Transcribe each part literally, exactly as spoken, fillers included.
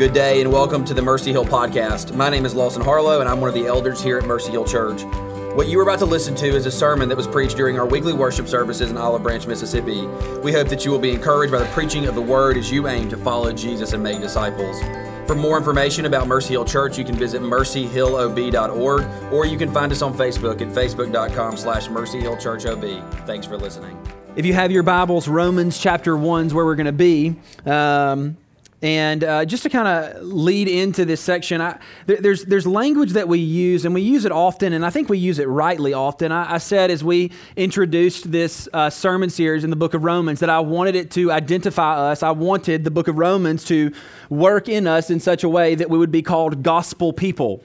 Good day and welcome to the Mercy Hill Podcast. My name is Lawson Harlow and I'm one of the elders here at Mercy Hill Church. What you are about to listen to is a sermon that was preached during our weekly worship services in Olive Branch, Mississippi. We hope that you will be encouraged by the preaching of the Word as you aim to follow Jesus and make disciples. For more information about Mercy Hill Church, you can visit mercy hill o b dot org or you can find us on Facebook at facebook.com slash mercyhillchurchob. Thanks for listening. If you have your Bibles, Romans chapter one is where we're going to be. Um, and uh, just to kind of lead into this section, I, there, there's there's language that we use, and we use it often, and I think we use it rightly often. I, I said as we introduced this uh, sermon series in the book of Romans that I wanted it to identify us. I wanted the book of Romans to work in us in such a way that we would be called gospel people.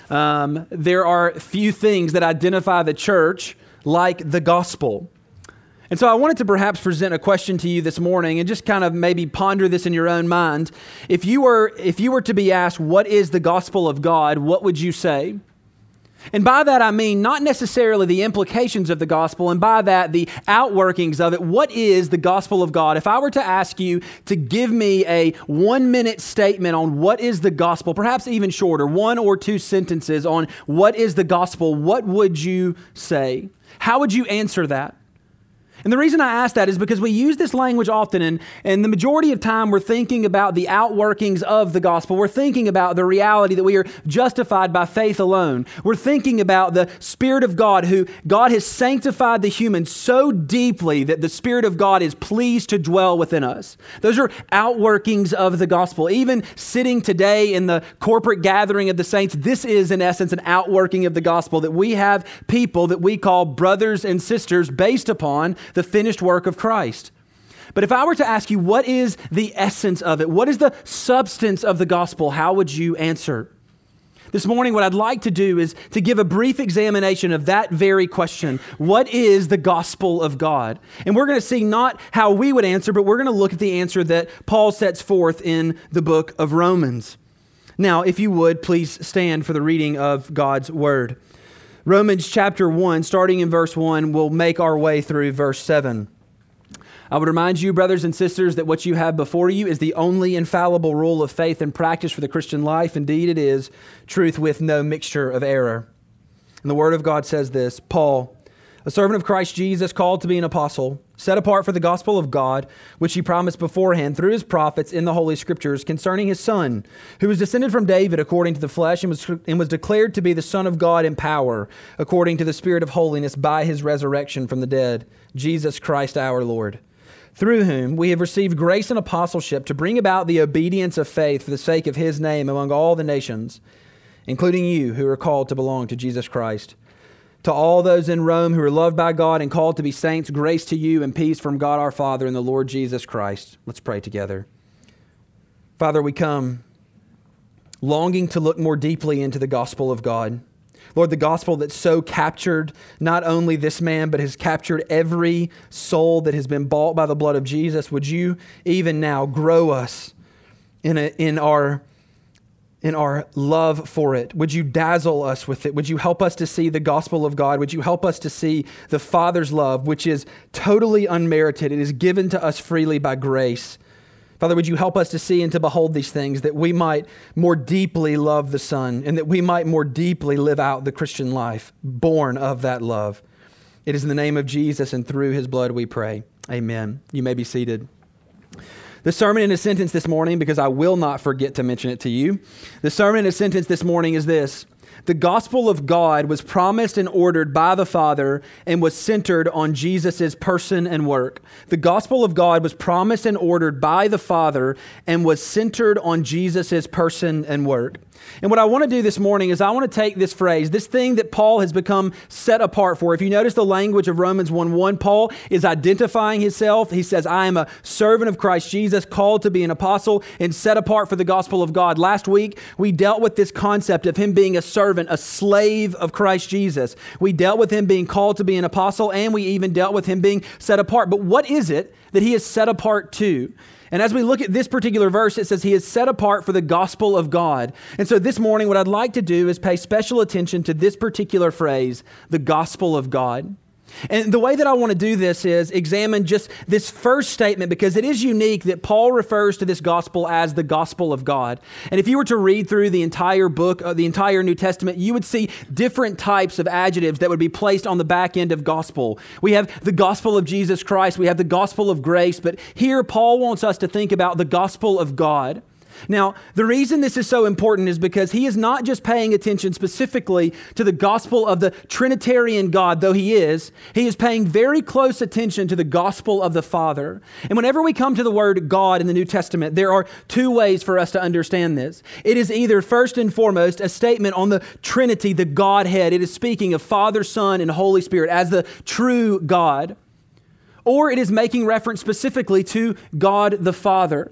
Um, there are few things that identify the church like the gospel. And so I wanted to perhaps present a question to you this morning and just kind of maybe ponder this in your own mind. If you were if you were to be asked, what is the gospel of God, what would you say? And by that I mean not necessarily the implications of the gospel, and by that the outworkings of it. What is the gospel of God? If I were to ask you to give me a one-minute statement on what is the gospel, perhaps even shorter, one or two sentences on what is the gospel, what would you say? How would you answer that? And the reason I ask that is because we use this language often, and, and the majority of time we're thinking about the outworkings of the gospel. We're thinking about the reality that we are justified by faith alone. We're thinking about the Spirit of God, who God has sanctified the human so deeply that the Spirit of God is pleased to dwell within us. Those are outworkings of the gospel. Even sitting today in the corporate gathering of the saints, this is in essence an outworking of the gospel, that we have people that we call brothers and sisters based upon the finished work of Christ. But if I were to ask you, what is the essence of it? What is the substance of the gospel? How would you answer? This morning, what I'd like to do is to give a brief examination of that very question. What is the gospel of God? And we're going to see not how we would answer, but we're going to look at the answer that Paul sets forth in the book of Romans. Now, if you would, please stand for the reading of God's word. Romans chapter one, starting in verse one, we'll make our way through verse seven. I would remind you, brothers and sisters, that what you have before you is the only infallible rule of faith and practice for the Christian life. Indeed, it is truth with no mixture of error. And the Word of God says this, Paul, a servant of Christ Jesus, called to be an apostle, set apart for the gospel of God, which he promised beforehand through his prophets in the Holy Scriptures concerning his Son, who was descended from David according to the flesh and was, and was declared to be the Son of God in power, according to the Spirit of holiness by his resurrection from the dead, Jesus Christ our Lord, through whom we have received grace and apostleship to bring about the obedience of faith for the sake of his name among all the nations, including you who are called to belong to Jesus Christ. To all those in Rome who are loved by God and called to be saints, grace to you and peace from God our Father and the Lord Jesus Christ. Let's pray together. Father, we come longing to look more deeply into the gospel of God. Lord, the gospel that so captured not only this man, but has captured every soul that has been bought by the blood of Jesus. Would you even now grow us in, a, in our in our love for it? Would you dazzle us with it? Would you help us to see the gospel of God? Would you help us to see the Father's love, which is totally unmerited? It is given to us freely by grace. Father, would you help us to see and to behold these things, that we might more deeply love the Son and that we might more deeply live out the Christian life born of that love. It is in the name of Jesus and through his blood we pray. Amen. You may be seated. The sermon in a sentence this morning, because I will not forget to mention it to you. The sermon in a sentence this morning is this. The gospel of God was promised and ordered by the Father and was centered on Jesus' person and work. The gospel of God was promised and ordered by the Father and was centered on Jesus' person and work. And what I want to do this morning is I want to take this phrase, this thing that Paul has become set apart for. If you notice the language of Romans one one, Paul is identifying himself. He says, I am a servant of Christ Jesus, called to be an apostle and set apart for the gospel of God. Last week, we dealt with this concept of him being a servant, a slave of Christ Jesus. We dealt with him being called to be an apostle, and we even dealt with him being set apart. But what is it that he is set apart to? And as we look at this particular verse, it says he is set apart for the gospel of God. And so this morning, what I'd like to do is pay special attention to this particular phrase, the gospel of God. And the way that I want to do this is examine just this first statement, because it is unique that Paul refers to this gospel as the gospel of God. And if you were to read through the entire book, uh, the entire New Testament, you would see different types of adjectives that would be placed on the back end of gospel. We have the gospel of Jesus Christ. We have the gospel of grace. But here Paul wants us to think about the gospel of God. Now, the reason this is so important is because he is not just paying attention specifically to the gospel of the Trinitarian God, though he is. He is paying very close attention to the gospel of the Father. And whenever we come to the word God in the New Testament, there are two ways for us to understand this. It is either, first and foremost, a statement on the Trinity, the Godhead. It is speaking of Father, Son, and Holy Spirit as the true God. Or it is making reference specifically to God the Father.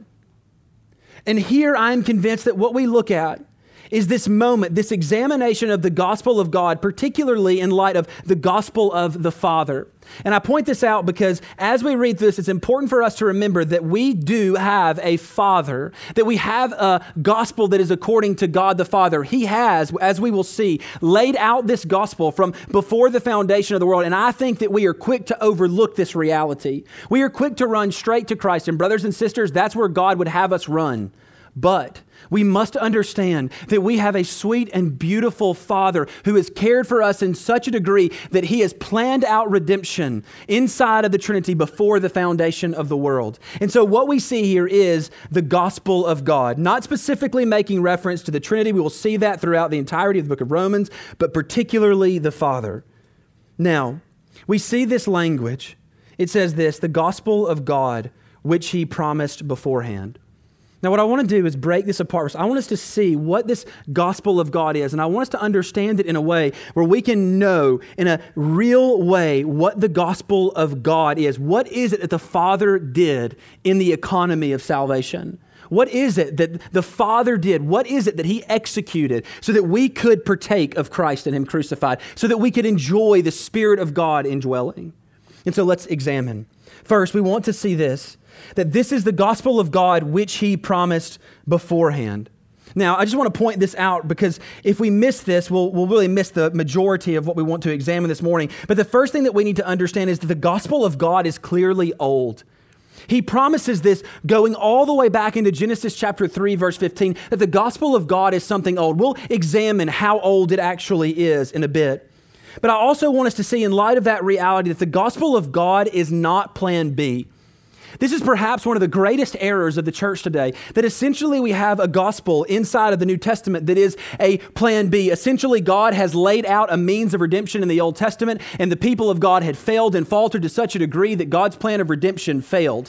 And here I'm convinced that what we look at is this moment, this examination of the gospel of God, particularly in light of the gospel of the Father. And I point this out because as we read this, it's important for us to remember that we do have a Father, that we have a gospel that is according to God the Father. He has, as we will see, laid out this gospel from before the foundation of the world. And I think that we are quick to overlook this reality. We are quick to run straight to Christ. And brothers and sisters, that's where God would have us run. But we must understand that we have a sweet and beautiful Father who has cared for us in such a degree that he has planned out redemption inside of the Trinity before the foundation of the world. And so what we see here is the gospel of God, not specifically making reference to the Trinity. We will see that throughout the entirety of the book of Romans, but particularly the Father. Now, we see this language. It says this, the gospel of God, which he promised beforehand. Now, what I want to do is break this apart. I want us to see what this gospel of God is, and I want us to understand it in a way where we can know in a real way what the gospel of God is. What is it that the Father did in the economy of salvation? What is it that the Father did? What is it that he executed so that we could partake of Christ and him crucified, so that we could enjoy the Spirit of God indwelling? And so let's examine. First, we want to see this, that this is the gospel of God which he promised beforehand. Now, I just want to point this out because if we miss this, we'll, we'll really miss the majority of what we want to examine this morning. But the first thing that we need to understand is that the gospel of God is clearly old. He promises this going all the way back into Genesis chapter three, verse fifteen, that the gospel of God is something old. We'll examine how old it actually is in a bit. But I also want us to see in light of that reality that the gospel of God is not plan B. This is perhaps one of the greatest errors of the church today, that essentially we have a gospel inside of the New Testament that is a plan B. Essentially, God has laid out a means of redemption in the Old Testament, and the people of God had failed and faltered to such a degree that God's plan of redemption failed.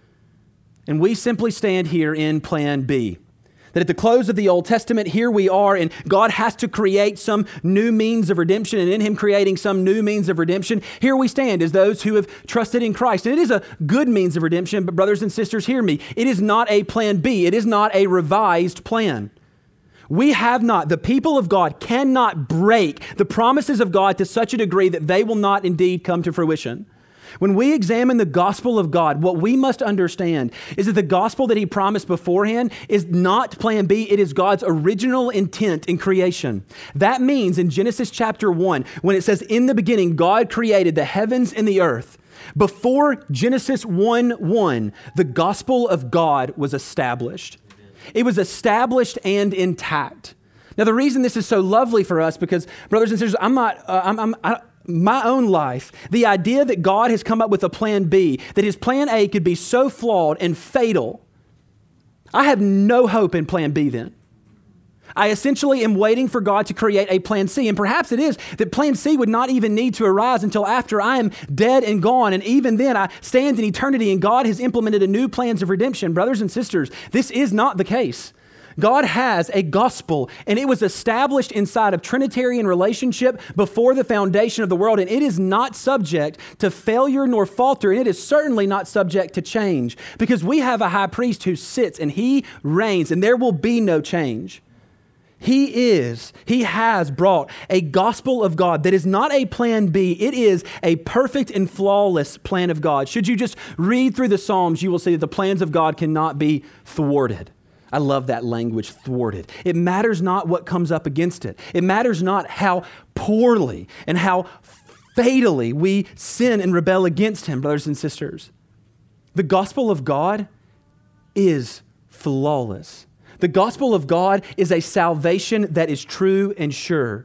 And we simply stand here in plan B. That at the close of the Old Testament, here we are, and God has to create some new means of redemption, and in him creating some new means of redemption, here we stand as those who have trusted in Christ. And it is a good means of redemption, but brothers and sisters, hear me. It is not a plan B. It is not a revised plan. We have not, the people of God cannot break the promises of God to such a degree that they will not indeed come to fruition. When we examine the gospel of God, what we must understand is that the gospel that he promised beforehand is not plan B. It is God's original intent in creation. That means in Genesis chapter one, when it says, in the beginning, God created the heavens and the earth. Before Genesis one one, the gospel of God was established. It was established and intact. Now, the reason this is so lovely for us, because brothers and sisters, I'm not, uh, I'm, I'm, I, my own life, the idea that God has come up with a plan B, that his plan A could be so flawed and fatal, I have no hope in plan B then. I essentially am waiting for God to create a plan C. And perhaps it is that plan C would not even need to arise until after I am dead and gone. And even then I stand in eternity and God has implemented a new plans of redemption. Brothers and sisters, this is not the case. God has a gospel, and it was established inside of Trinitarian relationship before the foundation of the world, and it is not subject to failure nor falter, and it is certainly not subject to change, because we have a high priest who sits and he reigns, and there will be no change. He is, he has brought a gospel of God that is not a plan B. It is a perfect and flawless plan of God. Should you just read through the Psalms, you will see that the plans of God cannot be thwarted. I love that language, thwarted. It matters not what comes up against it. It matters not how poorly and how fatally we sin and rebel against him, brothers and sisters. The gospel of God is flawless. The gospel of God is a salvation that is true and sure.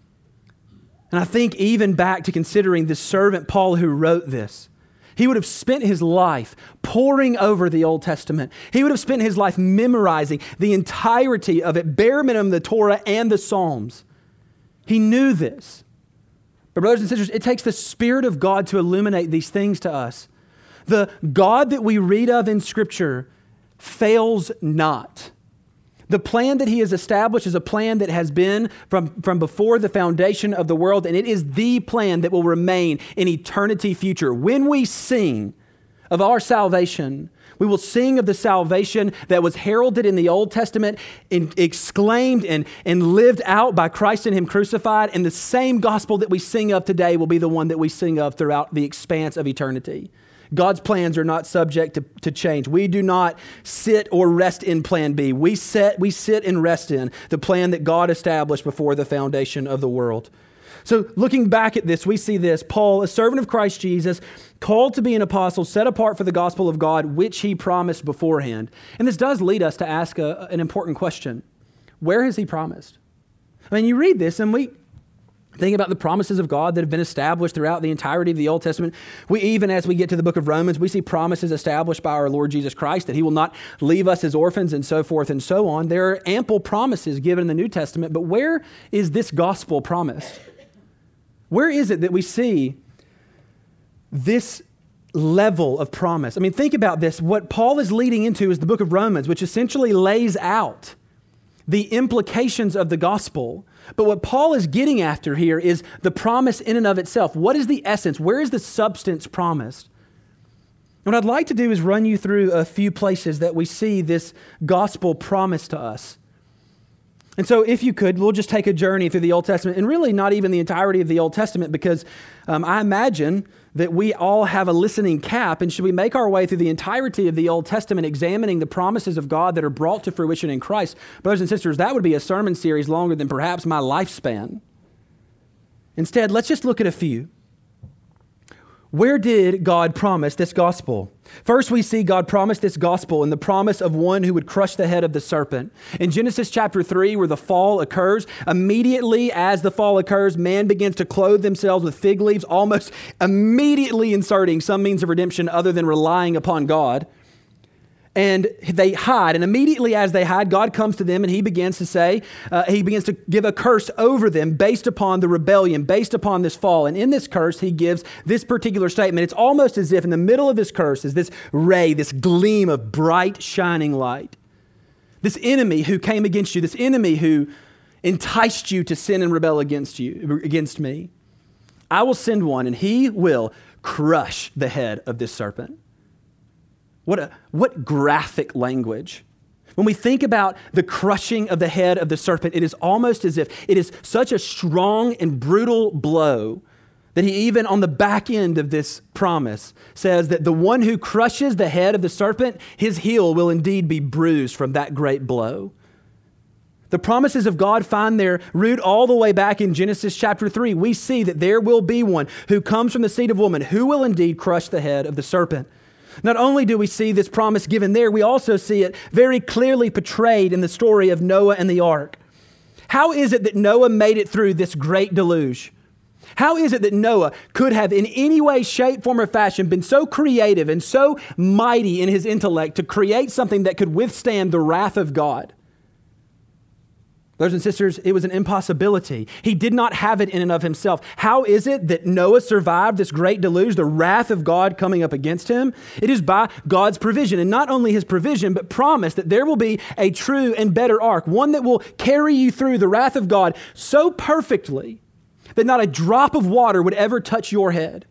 And I think even back to considering the servant Paul who wrote this, he would have spent his life poring over the Old Testament. He would have spent his life memorizing the entirety of it, bare minimum the Torah and the Psalms. He knew this. But brothers and sisters, it takes the Spirit of God to illuminate these things to us. The God that we read of in Scripture fails not. The plan that he has established is a plan that has been from, from before the foundation of the world, and it is the plan that will remain in eternity future. When we sing of our salvation, we will sing of the salvation that was heralded in the Old Testament, and exclaimed and, and lived out by Christ and him crucified, and the same gospel that we sing of today will be the one that we sing of throughout the expanse of eternity. God's plans are not subject to, to change. We do not sit or rest in plan B. We sit, we sit and rest in the plan that God established before the foundation of the world. So looking back at this, we see this. Paul, a servant of Christ Jesus, called to be an apostle, set apart for the gospel of God, which he promised beforehand. And this does lead us to ask a, an important question. Where has he promised? I mean, you read this and we think about the promises of God that have been established throughout the entirety of the Old Testament. We even, as we get to the book of Romans, we see promises established by our Lord Jesus Christ that he will not leave us as orphans and so forth and so on. There are ample promises given in the New Testament, but where is this gospel promised? Where is it that we see this level of promise? I mean, think about this. What Paul is leading into is the book of Romans, which essentially lays out the implications of the gospel. But what Paul is getting after here is the promise in and of itself. What is the essence? Where is the substance promised? What I'd like to do is run you through a few places that we see this gospel promised to us. And so if you could, we'll just take a journey through the Old Testament, and really not even the entirety of the Old Testament, because um, I imagine that we all have a listening cap, and should we make our way through the entirety of the Old Testament, examining the promises of God that are brought to fruition in Christ, brothers and sisters, that would be a sermon series longer than perhaps my lifespan. Instead, let's just look at a few. Where did God promise this gospel? First, we see God promise this gospel in the promise of one who would crush the head of the serpent. In Genesis chapter three, where the fall occurs, immediately as the fall occurs, man begins to clothe themselves with fig leaves, almost immediately inserting some means of redemption other than relying upon God. And they hide. And immediately as they hide, God comes to them and he begins to say, uh, he begins to give a curse over them based upon the rebellion, based upon this fall. And in this curse, he gives this particular statement. It's almost as if in the middle of this curse is this ray, this gleam of bright, shining light. This enemy who came against you, this enemy who enticed you to sin and rebel against you, against me. I will send one and he will crush the head of this serpent. What a, what graphic language. When we think about the crushing of the head of the serpent, it is almost as if it is such a strong and brutal blow that he even on the back end of this promise says that the one who crushes the head of the serpent, his heel will indeed be bruised from that great blow. The promises of God find their root all the way back in Genesis chapter three. We see that there will be one who comes from the seed of woman who will indeed crush the head of the serpent. Not only do we see this promise given there, we also see it very clearly portrayed in the story of Noah and the ark. How is it that Noah made it through this great deluge? How is it that Noah could have in any way, shape, form, or fashion been so creative and so mighty in his intellect to create something that could withstand the wrath of God? Brothers and sisters, it was an impossibility. He did not have it in and of himself. How is it that Noah survived this great deluge, the wrath of God coming up against him? It is by God's provision, and not only his provision, but promise that there will be a true and better ark, one that will carry you through the wrath of God so perfectly that not a drop of water would ever touch your head.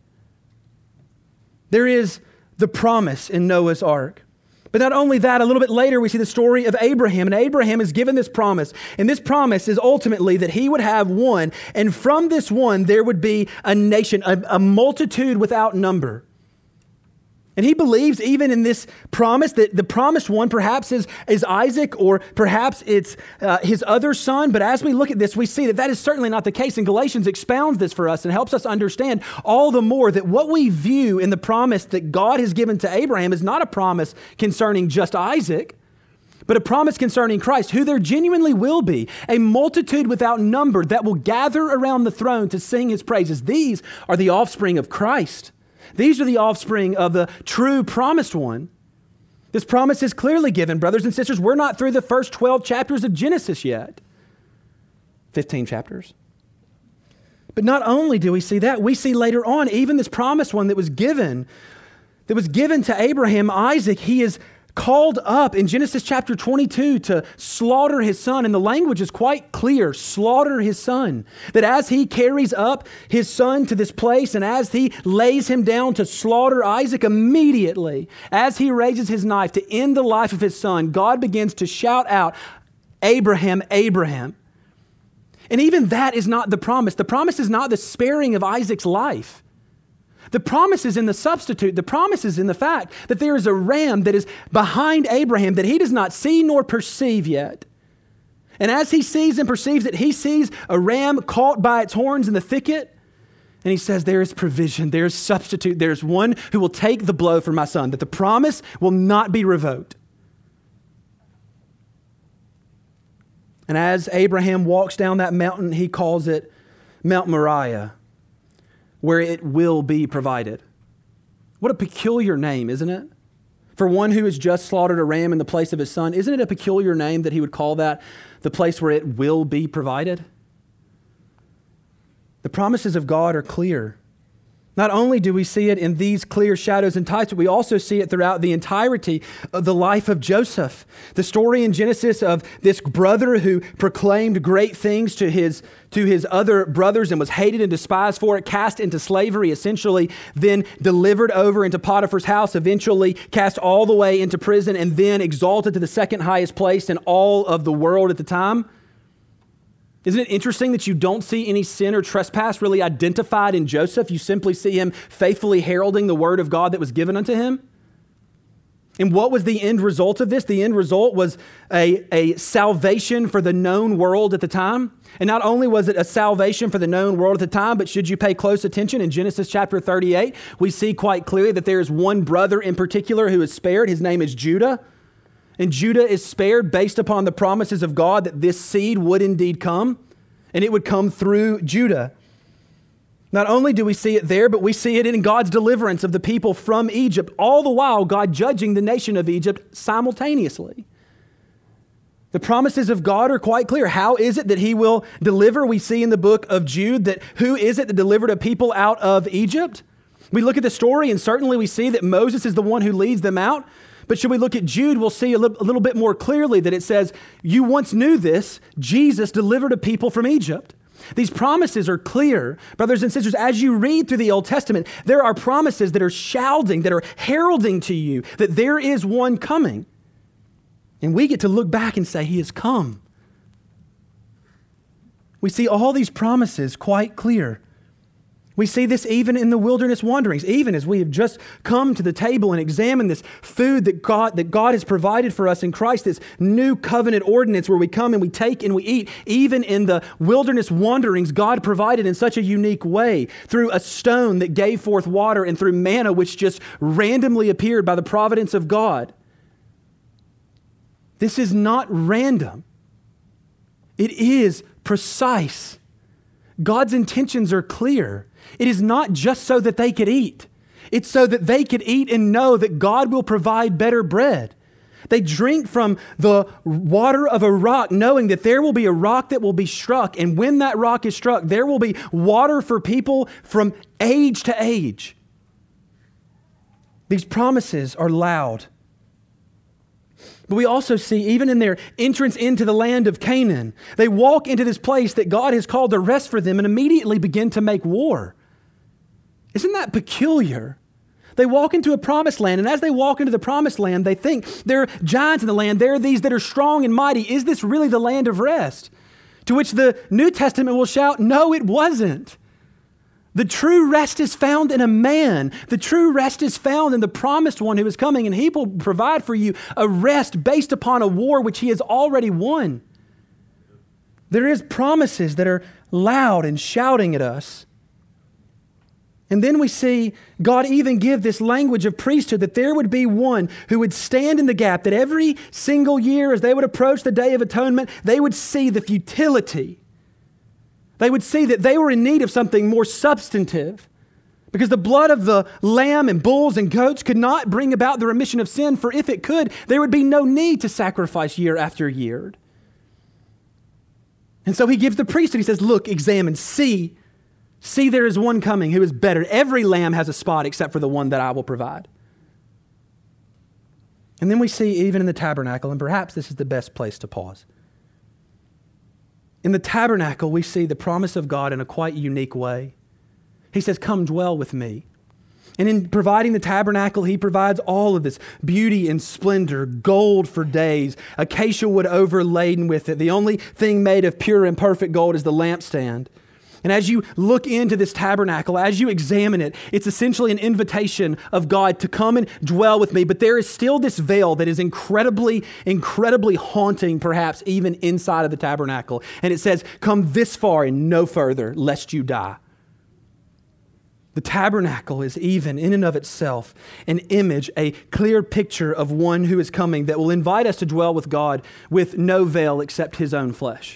There is the promise in Noah's ark. But not only that, a little bit later, we see the story of Abraham. And Abraham is given this promise. And this promise is ultimately that he would have one. And from this one, there would be a nation, a, a multitude without number. And he believes even in this promise that the promised one perhaps is, is Isaac, or perhaps it's uh, his other son. But as we look at this, we see that that is certainly not the case. And Galatians expounds this for us and helps us understand all the more that what we view in the promise that God has given to Abraham is not a promise concerning just Isaac, but a promise concerning Christ, who there genuinely will be a multitude without number that will gather around the throne to sing his praises. These are the offspring of Christ. These are the offspring of the true promised one. This promise is clearly given, brothers and sisters. We're not through the first twelve chapters of Genesis yet. fifteen chapters. But not only do we see that, we see later on, even this promised one that was given, that was given to Abraham, Isaac, he is called up in Genesis chapter twenty-two to slaughter his son. And the language is quite clear, slaughter his son. That as he carries up his son to this place and as he lays him down to slaughter Isaac, immediately, as he raises his knife to end the life of his son, God begins to shout out, Abraham, Abraham. And even that is not the promise. The promise is not the sparing of Isaac's life. The promise is in the substitute. The promise is in the fact that there is a ram that is behind Abraham that he does not see nor perceive yet. And as he sees and perceives it, he sees a ram caught by its horns in the thicket. And he says, there is provision, there is substitute, there is one who will take the blow for my son, that the promise will not be revoked. And as Abraham walks down that mountain, he calls it Mount Moriah, where it will be provided. What a peculiar name, isn't it? For one who has just slaughtered a ram in the place of his son, isn't it a peculiar name that he would call that the place where it will be provided? The promises of God are clear. Not only do we see it in these clear shadows and types, but we also see it throughout the entirety of the life of Joseph. The story in Genesis of this brother who proclaimed great things to his, to his other brothers and was hated and despised for it, cast into slavery, essentially then delivered over into Potiphar's house, eventually cast all the way into prison, and then exalted to the second highest place in all of the world at the time. Isn't it interesting that you don't see any sin or trespass really identified in Joseph? You simply see him faithfully heralding the word of God that was given unto him. And what was the end result of this? The end result was a, a salvation for the known world at the time. And not only was it a salvation for the known world at the time, but should you pay close attention, in Genesis chapter thirty-eight, we see quite clearly that there is one brother in particular who is spared. His name is Judah. And Judah is spared based upon the promises of God that this seed would indeed come, and it would come through Judah. Not only do we see it there, but we see it in God's deliverance of the people from Egypt, all the while God judging the nation of Egypt simultaneously. The promises of God are quite clear. How is it that he will deliver? We see in the book of Jude that who is it that delivered a people out of Egypt? We look at the story and certainly we see that Moses is the one who leads them out. But should we look at Jude, we'll see a li- a little bit more clearly that it says, you once knew this, Jesus delivered a people from Egypt. These promises are clear. Brothers and sisters, as you read through the Old Testament, there are promises that are shouting, that are heralding to you that there is one coming. And we get to look back and say, he has come. We see all these promises quite clear. We see this even in the wilderness wanderings, even as we have just come to the table and examined this food that God, that God has provided for us in Christ, this new covenant ordinance where we come and we take and we eat. Even in the wilderness wanderings, God provided in such a unique way through a stone that gave forth water and through manna which just randomly appeared by the providence of God. This is not random. It is precise. God's intentions are clear. It is not just so that they could eat. It's so that they could eat and know that God will provide better bread. They drink from the water of a rock, knowing that there will be a rock that will be struck. And when that rock is struck, there will be water for people from age to age. These promises are loud. But we also see, even in their entrance into the land of Canaan, they walk into this place that God has called to rest for them and immediately begin to make war. Isn't that peculiar? They walk into a promised land, and as they walk into the promised land, they think there are giants in the land. There are these that are strong and mighty. Is this really the land of rest? To which the New Testament will shout, no, it wasn't. The true rest is found in a man. The true rest is found in the promised one who is coming, and he will provide for you a rest based upon a war which he has already won. There is promises that are loud and shouting at us. And then we see God even give this language of priesthood, that there would be one who would stand in the gap, that every single year as they would approach the Day of Atonement, they would see the futility. They would see that they were in need of something more substantive, because the blood of the lamb and bulls and goats could not bring about the remission of sin, for if it could, there would be no need to sacrifice year after year. And so he gives the priesthood. He says, look, examine, see, see there is one coming who is better. Every lamb has a spot except for the one that I will provide. And then we see even in the tabernacle, and perhaps this is the best place to pause. In the tabernacle, we see the promise of God in a quite unique way. He says, come dwell with me. And in providing the tabernacle, he provides all of this beauty and splendor, gold for days, acacia wood overladen with it. The only thing made of pure and perfect gold is the lampstand. And as you look into this tabernacle, as you examine it, it's essentially an invitation of God to come and dwell with me. But there is still this veil that is incredibly, incredibly haunting, perhaps even inside of the tabernacle. And it says, come this far and no further, lest you die. The tabernacle is even in and of itself an image, a clear picture of one who is coming that will invite us to dwell with God with no veil except his own flesh.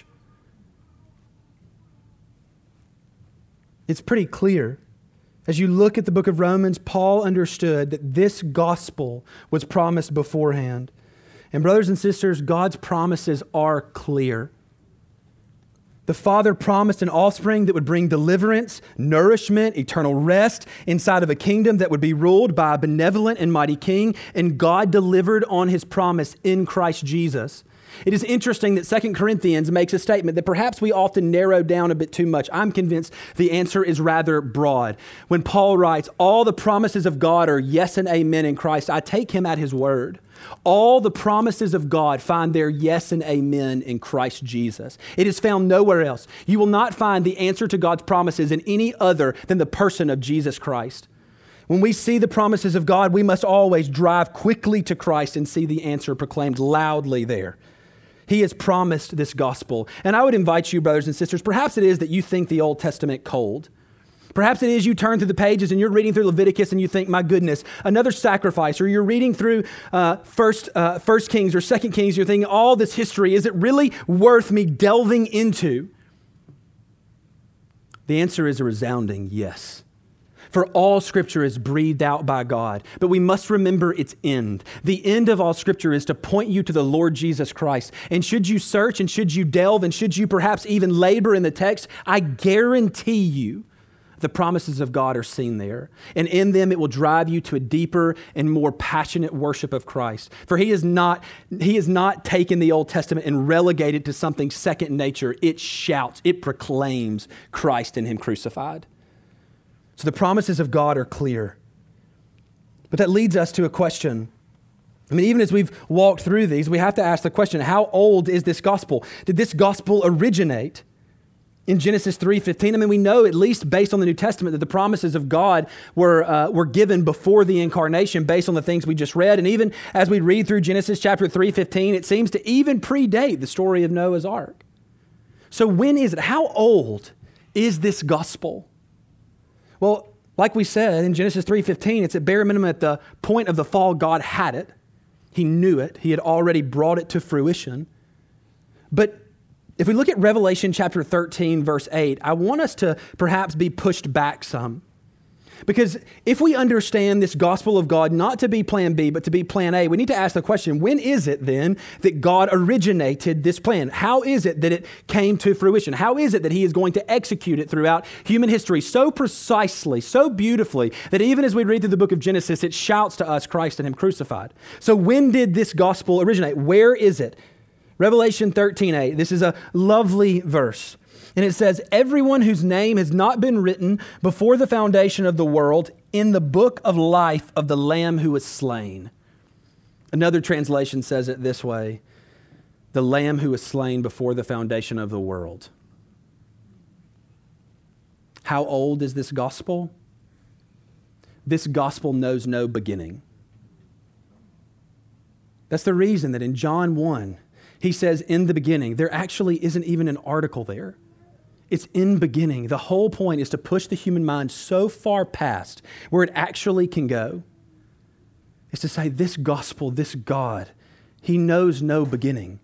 It's pretty clear. As you look at the book of Romans, Paul understood that this gospel was promised beforehand. And brothers and sisters, God's promises are clear. The Father promised an offspring that would bring deliverance, nourishment, eternal rest inside of a kingdom that would be ruled by a benevolent and mighty king. And God delivered on his promise in Christ Jesus. It is interesting that Second Corinthians makes a statement that perhaps we often narrow down a bit too much. I'm convinced the answer is rather broad. When Paul writes, all the promises of God are yes and amen in Christ, I take him at his word. All the promises of God find their yes and amen in Christ Jesus. It is found nowhere else. You will not find the answer to God's promises in any other than the person of Jesus Christ. When we see the promises of God, we must always drive quickly to Christ and see the answer proclaimed loudly there. He has promised this gospel. And I would invite you, brothers and sisters, perhaps it is that you think the Old Testament cold. Perhaps it is you turn through the pages and you're reading through Leviticus and you think, my goodness, another sacrifice. Or you're reading through uh, first, uh, First Kings or Second Kings, you're thinking, all this history, is it really worth me delving into? The answer is a resounding yes. For all Scripture is breathed out by God, but we must remember its end. The end of all Scripture is to point you to the Lord Jesus Christ. And should you search and should you delve and should you perhaps even labor in the text, I guarantee you the promises of God are seen there. And in them it will drive you to a deeper and more passionate worship of Christ. For he is not, he has not taken the Old Testament and relegated to something second nature. It shouts, it proclaims Christ and him crucified. So the promises of God are clear. But that leads us to a question. I mean, even as we've walked through these, we have to ask the question, how old is this gospel? Did this gospel originate in Genesis three fifteen? I mean, we know, at least based on the New Testament, that the promises of God were, uh, were given before the incarnation based on the things we just read. And even as we read through Genesis chapter three fifteen, it seems to even predate the story of Noah's Ark. So when is it? How old is this gospel? Well, like we said in Genesis three fifteen, it's at bare minimum at the point of the fall, God had it. He knew it. He had already brought it to fruition. But if we look at Revelation chapter thirteen, verse eight, I want us to perhaps be pushed back some. Because if we understand this gospel of God not to be plan B, but to be plan A, we need to ask the question, when is it then that God originated this plan? How is it that it came to fruition? How is it that he is going to execute it throughout human history so precisely, so beautifully, that even as we read through the book of Genesis, it shouts to us Christ and him crucified? So when did this gospel originate? Where is it? Revelation thirteen eight. This is a lovely verse. And it says, everyone whose name has not been written before the foundation of the world in the book of life of the Lamb who was slain. Another translation says it this way, the Lamb who was slain before the foundation of the world. How old is this gospel? This gospel knows no beginning. That's the reason that in John one, he says, in the beginning. There actually isn't even an article there. It's in beginning. The whole point is to push the human mind so far past where it actually can go. It's to say, this gospel, this God, he knows no beginning.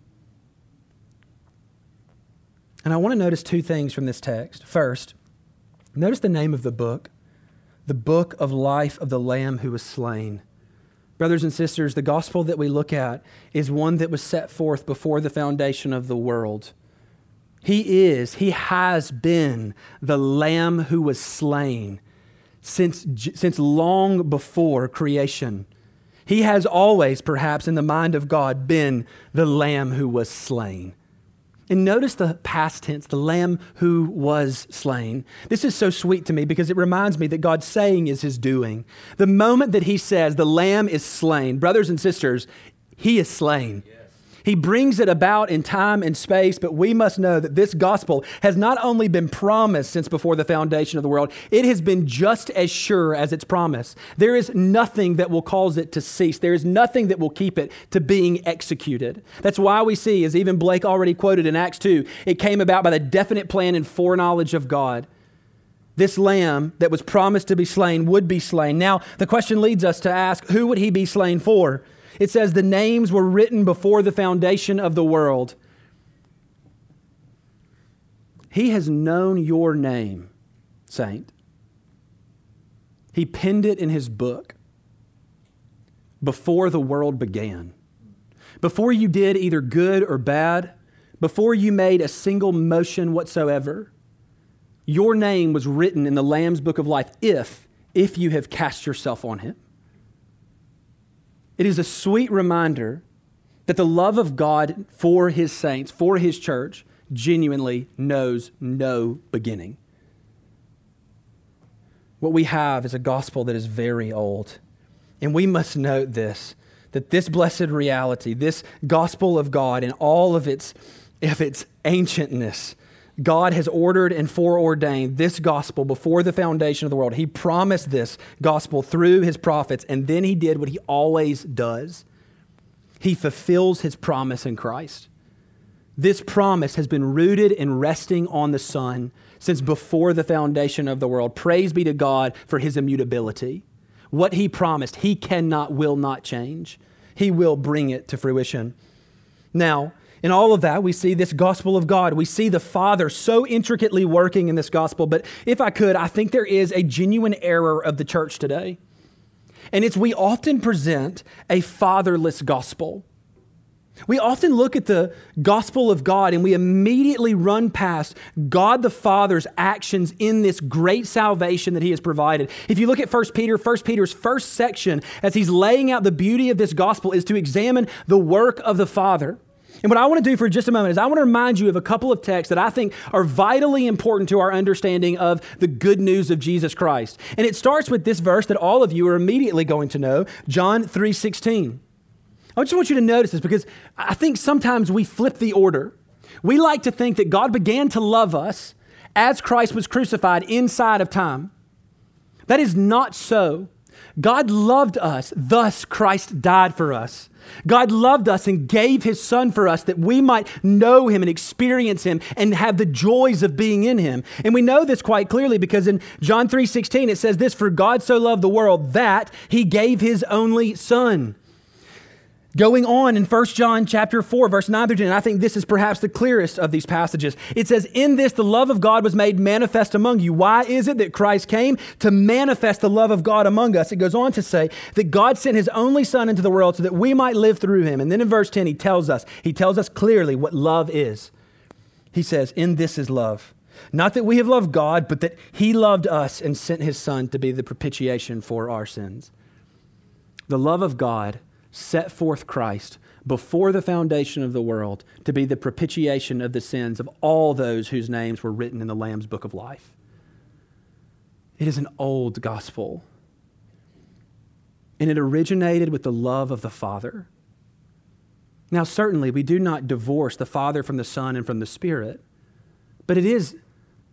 And I want to notice two things from this text. First, notice the name of the book, the book of life of the Lamb who was slain. Brothers and sisters, the gospel that we look at is one that was set forth before the foundation of the world. He is, he has been the Lamb who was slain since, since long before creation. He has always, perhaps in the mind of God, been the Lamb who was slain. And notice the past tense, the Lamb who was slain. This is so sweet to me because it reminds me that God's saying is his doing. The moment that he says the Lamb is slain, brothers and sisters, he is slain. Yes. He brings it about in time and space, but we must know that this gospel has not only been promised since before the foundation of the world, it has been just as sure as its promise. There is nothing that will cause it to cease. There is nothing that will keep it to being executed. That's why we see, as even Blake already quoted in Acts two, it came about by the definite plan and foreknowledge of God. This lamb that was promised to be slain would be slain. Now, the question leads us to ask, who would he be slain for? It says the names were written before the foundation of the world. He has known your name, saint. He penned it in his book before the world began. Before you did either good or bad, before you made a single motion whatsoever, your name was written in the Lamb's book of life if, if you have cast yourself on him. It is a sweet reminder that the love of God for his saints, for his church, genuinely knows no beginning. What we have is a gospel that is very old. And we must note this, that this blessed reality, this gospel of God in all of its, of its ancientness, God has ordered and foreordained this gospel before the foundation of the world. He promised this gospel through his prophets, and then he did what he always does. He fulfills his promise in Christ. This promise has been rooted and resting on the Son since before the foundation of the world. Praise be to God for his immutability. What he promised, he cannot, will not change. He will bring it to fruition. Now, in all of that, we see this gospel of God. We see the Father so intricately working in this gospel. But if I could, I think there is a genuine error of the church today. And it's we often present a fatherless gospel. We often look at the gospel of God and we immediately run past God the Father's actions in this great salvation that he has provided. If you look at First Peter, First Peter's first section, as he's laying out the beauty of this gospel, is to examine the work of the Father. And what I want to do for just a moment is I want to remind you of a couple of texts that I think are vitally important to our understanding of the good news of Jesus Christ. And it starts with this verse that all of you are immediately going to know, John three sixteen. I just want you to notice this because I think sometimes we flip the order. We like to think that God began to love us as Christ was crucified inside of time. That is not so. God loved us, thus Christ died for us. God loved us and gave his Son for us that we might know him and experience him and have the joys of being in him. And we know this quite clearly because in John three sixteen it says this, "For God so loved the world that he gave his only Son." Going on in First John chapter four, verse nine through ten, and I think this is perhaps the clearest of these passages. It says, "In this the love of God was made manifest among you." Why is it that Christ came? To manifest the love of God among us. It goes on to say that God sent his only Son into the world so that we might live through him. And then in verse ten, he tells us, he tells us clearly what love is. He says, "In this is love. Not that we have loved God, but that he loved us and sent his Son to be the propitiation for our sins." The love of God set forth Christ before the foundation of the world to be the propitiation of the sins of all those whose names were written in the Lamb's book of life. It is an old gospel, and it originated with the love of the Father. Now, certainly, we do not divorce the Father from the Son and from the Spirit, but it is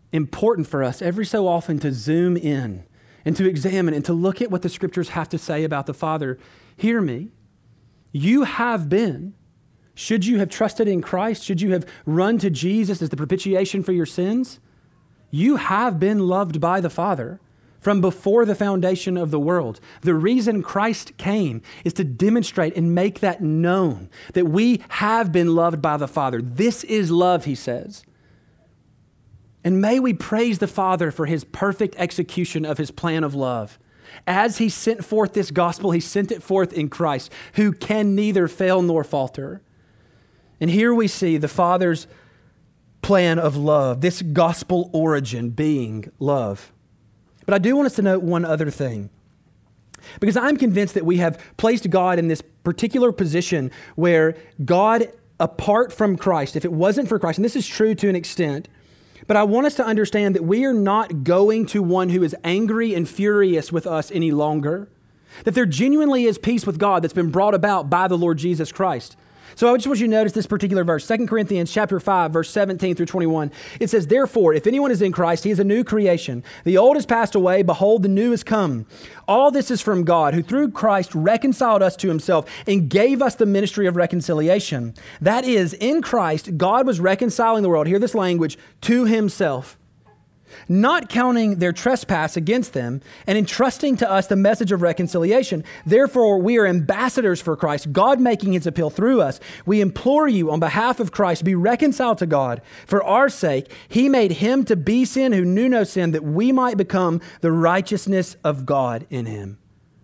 important for us every so often to zoom in and to examine and to look at what the scriptures have to say about the Father. Hear me. You have been, should you have trusted in Christ, should you have run to Jesus as the propitiation for your sins, you have been loved by the Father from before the foundation of the world. The reason Christ came is to demonstrate and make that known, that we have been loved by the Father. This is love, he says. And may we praise the Father for his perfect execution of his plan of love. As he sent forth this gospel, he sent it forth in Christ, who can neither fail nor falter. And here we see the Father's plan of love, this gospel origin being love. But I do want us to note one other thing, because I'm convinced that we have placed God in this particular position where God, apart from Christ, if it wasn't for Christ, and this is true to an extent, but I want us to understand that we are not going to one who is angry and furious with us any longer, that there genuinely is peace with God that's been brought about by the Lord Jesus Christ. So I just want you to notice this particular verse, Second Corinthians chapter five, verse seventeen through twenty-one. It says, therefore, if anyone is in Christ, he is a new creation. The old has passed away. Behold, the new has come. All this is from God, who through Christ reconciled us to himself and gave us the ministry of reconciliation. That is, in Christ, God was reconciling the world, hear this language, to himself, not counting their trespass against them, and entrusting to us the message of reconciliation. Therefore, we are ambassadors for Christ, God making his appeal through us. We implore you on behalf of Christ, be reconciled to God. For our sake, he made him to be sin who knew no sin, that we might become the righteousness of God in him.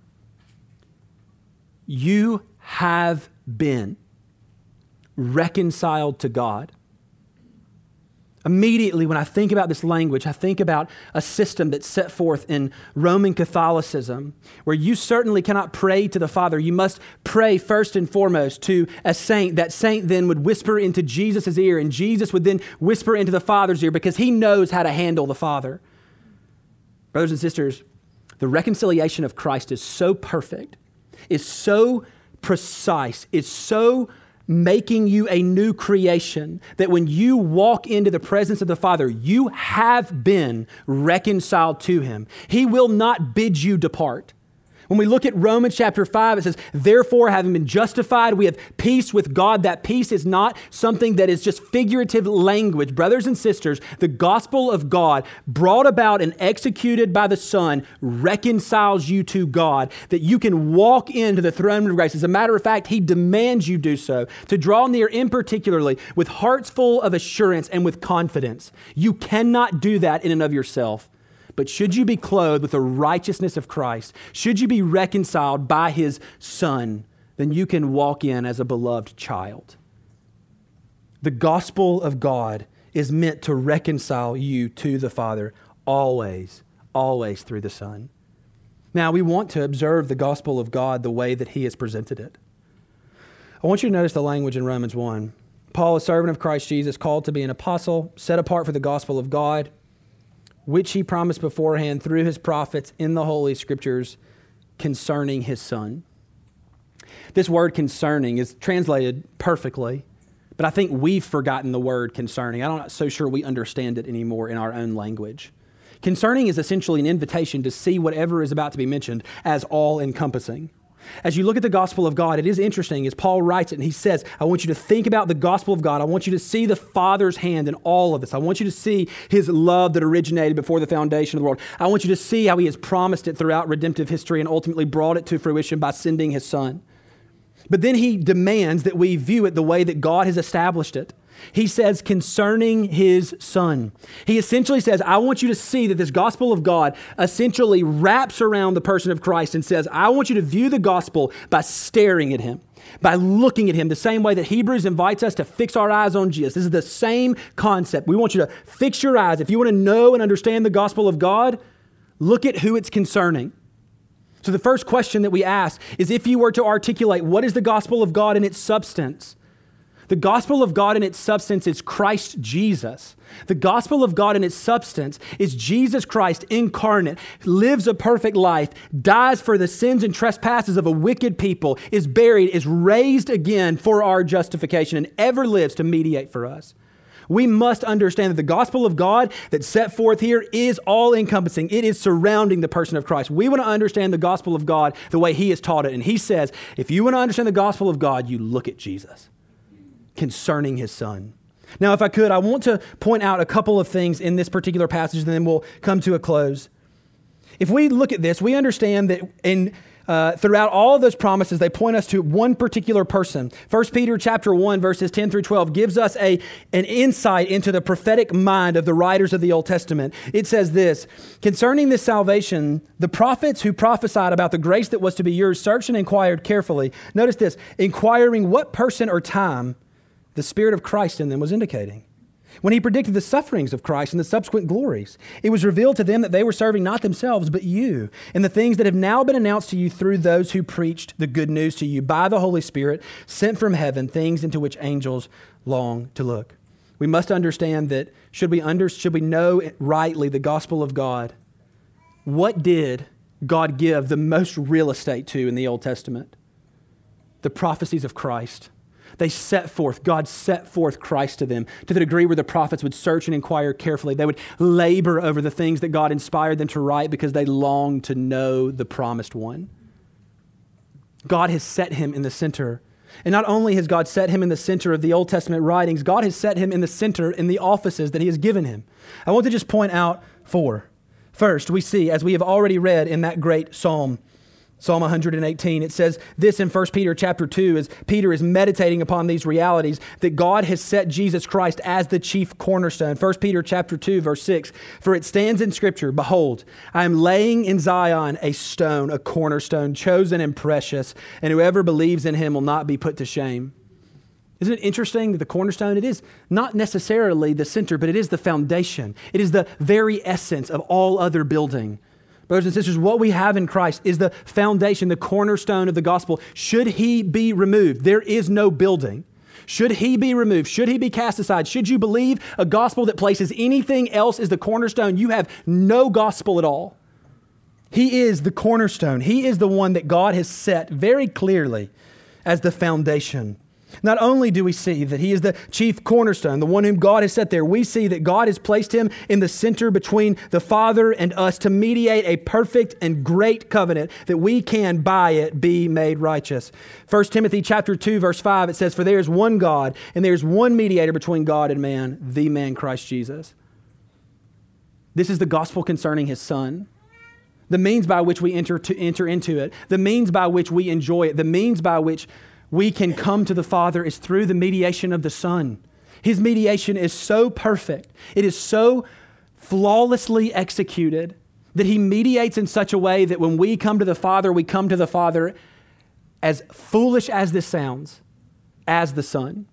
You have been reconciled to God. Immediately, when I think about this language, I think about a system that's set forth in Roman Catholicism, where you certainly cannot pray to the Father. You must pray first and foremost to a saint. That saint then would whisper into Jesus' ear, and Jesus would then whisper into the Father's ear, because he knows how to handle the Father. Brothers and sisters, the reconciliation of Christ is so perfect, is so precise, is so making you a new creation, that when you walk into the presence of the Father, you have been reconciled to him. He will not bid you depart. When we look at Romans chapter five, it says, therefore, having been justified, we have peace with God. That peace is not something that is just figurative language. Brothers and sisters, the gospel of God, brought about and executed by the Son, reconciles you to God, that you can walk into the throne of grace. As a matter of fact, he demands you do so, to draw near in particularly with hearts full of assurance and with confidence. You cannot do that in and of yourself. But should you be clothed with the righteousness of Christ, should you be reconciled by his Son, then you can walk in as a beloved child. The gospel of God is meant to reconcile you to the Father, always, always through the Son. Now, we want to observe the gospel of God the way that he has presented it. I want you to notice the language in Romans one. Paul, a servant of Christ Jesus, called to be an apostle, set apart for the gospel of God, which he promised beforehand through his prophets in the Holy Scriptures concerning his Son. This word concerning is translated perfectly, but I think we've forgotten the word concerning. I'm not so sure we understand it anymore in our own language. Concerning is essentially an invitation to see whatever is about to be mentioned as all-encompassing. As you look at the gospel of God, it is interesting as Paul writes it, and he says, I want you to think about the gospel of God. I want you to see the Father's hand in all of this. I want you to see his love that originated before the foundation of the world. I want you to see how he has promised it throughout redemptive history and ultimately brought it to fruition by sending his Son. But then he demands that we view it the way that God has established it. He says concerning his Son. He essentially says, I want you to see that this gospel of God essentially wraps around the person of Christ and says, I want you to view the gospel by staring at him, by looking at him, the same way that Hebrews invites us to fix our eyes on Jesus. This is the same concept. We want you to fix your eyes. If you want to know and understand the gospel of God, look at who it's concerning. So the first question that we ask is, if you were to articulate what is the gospel of God in its substance? The gospel of God in its substance is Christ Jesus. The gospel of God in its substance is Jesus Christ incarnate, lives a perfect life, dies for the sins and trespasses of a wicked people, is buried, is raised again for our justification, and ever lives to mediate for us. We must understand that the gospel of God that's set forth here is all-encompassing. It is surrounding the person of Christ. We want to understand the gospel of God the way he has taught it. And he says, if you want to understand the gospel of God, you look at Jesus concerning his son. Now, if I could, I want to point out a couple of things in this particular passage, and then we'll come to a close. If we look at this, we understand that in Uh, throughout all of those promises, they point us to one particular person. First Peter chapter one, verses ten through twelve gives us a, an insight into the prophetic mind of the writers of the Old Testament. It says this, concerning this salvation, the prophets who prophesied about the grace that was to be yours searched and inquired carefully. Notice this, inquiring what person or time the Spirit of Christ in them was indicating. When he predicted the sufferings of Christ and the subsequent glories, it was revealed to them that they were serving not themselves, but you, and the things that have now been announced to you through those who preached the good news to you by the Holy Spirit, sent from heaven, things into which angels long to look. We must understand that should we under, should we know rightly the gospel of God, what did God give the most real estate to in the Old Testament? The prophecies of Christ. They set forth, God set forth Christ to them to the degree where the prophets would search and inquire carefully. They would labor over the things that God inspired them to write because they longed to know the promised one. God has set him in the center. And not only has God set him in the center of the Old Testament writings, God has set him in the center in the offices that he has given him. I want to just point out four. First, we see, as we have already read in that great psalm, Psalm one hundred eighteen, it says this in First Peter chapter two, as Peter is meditating upon these realities, that God has set Jesus Christ as the chief cornerstone. First Peter chapter two, verse six, for it stands in Scripture, behold, I am laying in Zion a stone, a cornerstone, chosen and precious, and whoever believes in him will not be put to shame. Isn't it interesting that the cornerstone, it is not necessarily the center, but it is the foundation. It is the very essence of all other building. Brothers and sisters, what we have in Christ is the foundation, the cornerstone of the gospel. Should he be removed, there is no building. Should he be removed, should he be cast aside, should you believe a gospel that places anything else as the cornerstone, you have no gospel at all. He is the cornerstone. He is the one that God has set very clearly as the foundation. Not only do we see that he is the chief cornerstone, the one whom God has set there, we see that God has placed him in the center between the Father and us to mediate a perfect and great covenant that we can by it be made righteous. First Timothy chapter two, verse five, it says, for there is one God and there is one mediator between God and man, the man Christ Jesus. This is the gospel concerning his Son. The means by which we enter to enter into it, the means by which we enjoy it, the means by which we can come to the Father is through the mediation of the Son. His mediation is so perfect. It is so flawlessly executed that he mediates in such a way that when we come to the Father, we come to the Father, as foolish as this sounds, as the Son.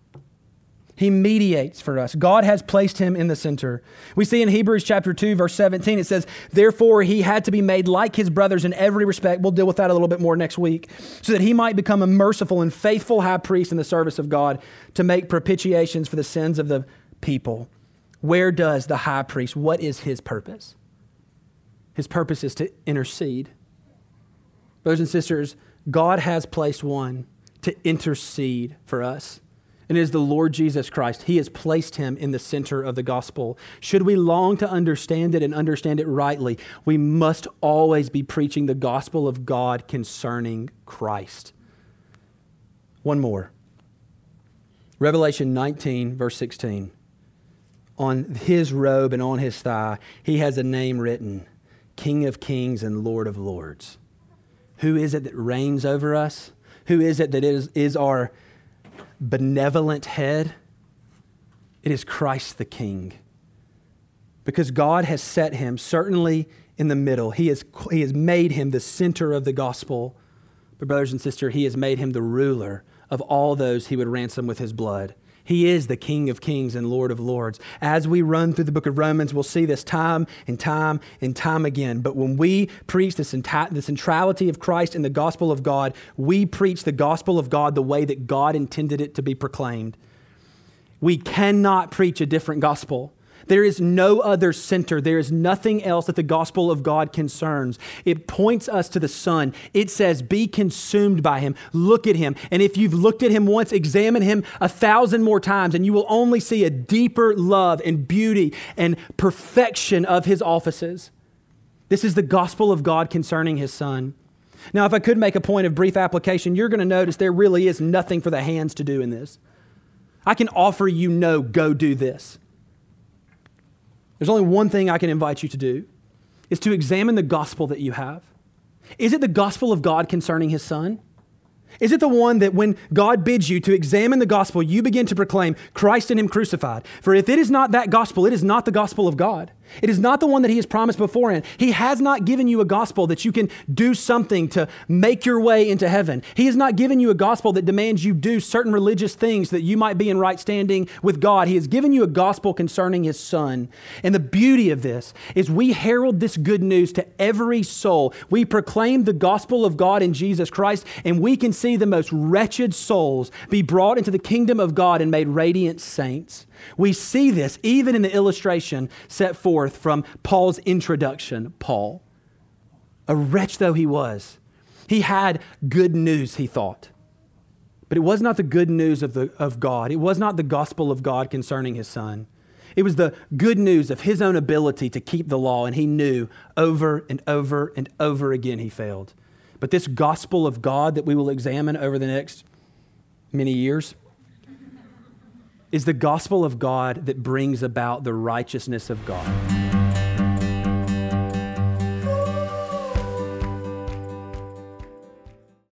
He mediates for us. God has placed him in the center. We see in Hebrews chapter two, verse seventeen, it says, therefore he had to be made like his brothers in every respect. We'll deal with that a little bit more next week, so that he might become a merciful and faithful high priest in the service of God to make propitiations for the sins of the people. Where does the high priest, what is his purpose? His purpose is to intercede. Brothers and sisters, God has placed one to intercede for us. And it is the Lord Jesus Christ. He has placed him in the center of the gospel. Should we long to understand it and understand it rightly, we must always be preaching the gospel of God concerning Christ. One more. Revelation nineteen, verse sixteen. On his robe and on his thigh, he has a name written, King of Kings and Lord of Lords. Who is it that reigns over us? Who is it that is, is our benevolent head? It is Christ the King. Because God has set him certainly in the middle. He has, he has made him the center of the gospel. But brothers and sisters, he has made him the ruler of all those he would ransom with his blood. He is the King of Kings and Lord of Lords. As we run through the book of Romans, we'll see this time and time and time again. But when we preach the, centi- the centrality of Christ in the gospel of God, we preach the gospel of God the way that God intended it to be proclaimed. We cannot preach a different gospel There is no other center. There is nothing else that the gospel of God concerns. It points us to the Son. It says, be consumed by him. Look at him. And if you've looked at him once, examine him a thousand more times, and you will only see a deeper love and beauty and perfection of his offices. This is the gospel of God concerning his Son. Now, if I could make a point of brief application, you're going to notice there really is nothing for the hands to do in this. I can offer you no, go do this. There's only one thing I can invite you to do, is to examine the gospel that you have. Is it the gospel of God concerning his Son? Is it the one that when God bids you to examine the gospel, you begin to proclaim Christ and him crucified? For if it is not that gospel, it is not the gospel of God. It is not the one that he has promised beforehand. He has not given you a gospel that you can do something to make your way into heaven. He has not given you a gospel that demands you do certain religious things that you might be in right standing with God. He has given you a gospel concerning his Son. And the beauty of this is we herald this good news to every soul. We proclaim the gospel of God in Jesus Christ, and we can see the most wretched souls be brought into the kingdom of God and made radiant saints. We see this even in the illustration set forth from Paul's introduction. Paul, a wretch though he was, he had good news, he thought. But it was not the good news of, the, of God. It was not the gospel of God concerning his Son. It was the good news of his own ability to keep the law, and he knew over and over and over again he failed. But this gospel of God that we will examine over the next many years is the gospel of God that brings about the righteousness of God.